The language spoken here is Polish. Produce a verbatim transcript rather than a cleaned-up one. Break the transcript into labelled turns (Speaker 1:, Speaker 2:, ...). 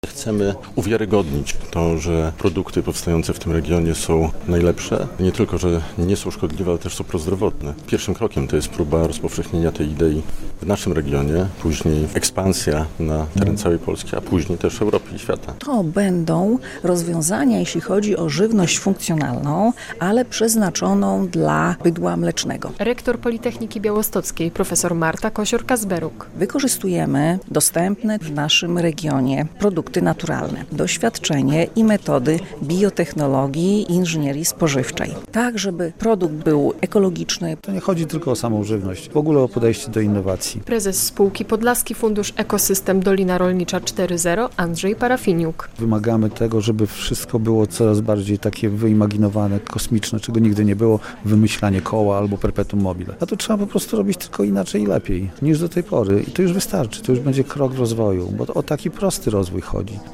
Speaker 1: Chcemy uwiarygodnić to, że produkty powstające w tym regionie są najlepsze. Nie tylko, że nie są szkodliwe, ale też są prozdrowotne. Pierwszym krokiem to jest próba rozpowszechnienia tej idei w naszym regionie, później ekspansja na teren całej Polski, a później też Europy i świata.
Speaker 2: To będą rozwiązania, jeśli chodzi o żywność funkcjonalną, ale przeznaczoną dla bydła mlecznego.
Speaker 3: Rektor Politechniki Białostockiej, profesor Marta Kosior-Kazberuk.
Speaker 2: Wykorzystujemy dostępne w naszym regionie produkty naturalne, doświadczenie i metody biotechnologii i inżynierii spożywczej. Tak, żeby produkt był ekologiczny.
Speaker 4: To nie chodzi tylko o samą żywność, w ogóle o podejście do innowacji.
Speaker 3: Prezes spółki Podlaski Fundusz Ekosystem Dolina Rolnicza cztery zero Andrzej Parafiniuk.
Speaker 4: Wymagamy tego, żeby wszystko było coraz bardziej takie wyimaginowane, kosmiczne, czego nigdy nie było, wymyślanie koła albo perpetuum mobile. A to trzeba po prostu robić tylko inaczej i lepiej niż do tej pory i to już wystarczy, to już będzie krok rozwoju, bo o taki prosty rozwój chodzi.